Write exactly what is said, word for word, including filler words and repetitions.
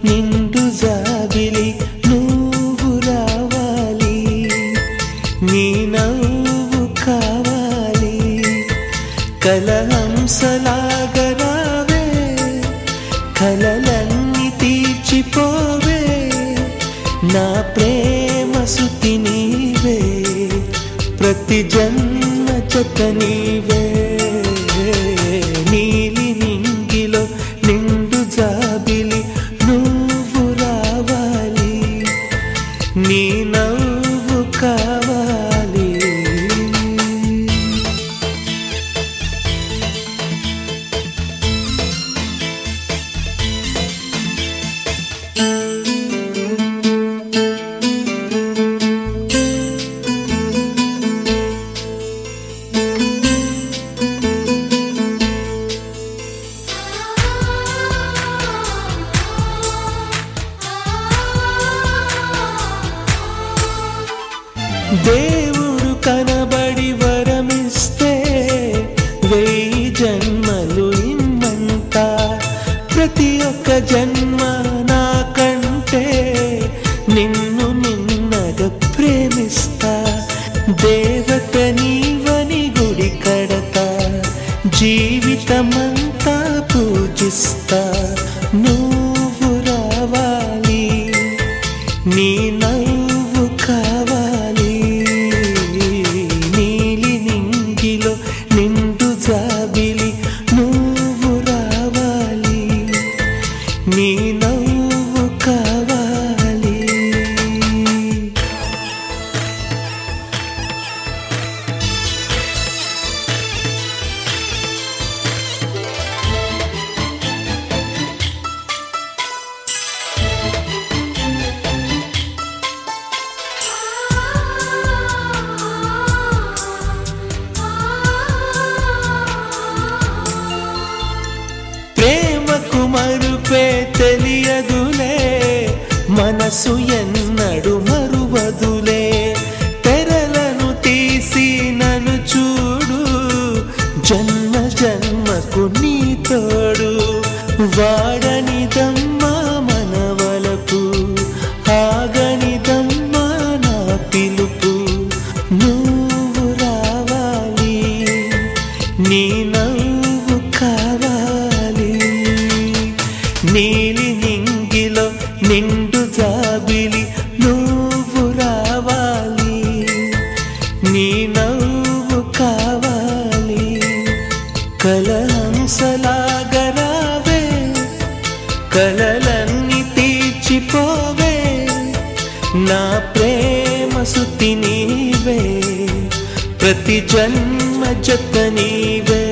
నిండు జాబిలి నువ్వు రావాలి, నీ నవ్వు కావాలి. కలహంసలాగా రావే, కలలన్నీ తీర్చిపోవే, నా ప్రేమ సుతి నీవే, ప్రతి జన్మ జత నీవే. నీలి నింగిలో నిండు జాబిలి నువ్వు రావాలి, నీ నవ్వు కావాలి. దేవుడు కనబడి వరమిస్తే వెయ్యి జన్మలు ఇమ్మంట, ప్రతి ఒక్క జన్మ నాకంటే నిన్ను నిన్నగా ప్రేమిస్తా. దేవత నీవని గుడి కడతా, జీవితమంతా పూజిస్తా. నువ్వు రావాలి, నీ నవ్వు కావాలి. నీలి నింగిలో నిండు జాబిలి నువ్వు రావాలి, నీ నవ్వు కావాలి. ప్రేమకు మరుపే తెలియదులే, మనసు ఎన్నడు మరువదులే. తెరలను తీసి నన్ను చూడు, జన్మ జన్మకు నీ తోడు. వాడనిదమ్మా మనవలకు, ఆగనిదమ్మా నా పిలుపు. నువ్వు రావాలి, నీ నవ్వు కావాలి. నీలి నింగిలో నిండు జాబిలి నువ్వు రావాలి, నీ నవ్వు కావాలి. కలహంసలాగా రావే, కలలన్నీ తీర్చిపోవే, నా ప్రేమ సుతి నీవే, ప్రతి జన్మ జత నీవే.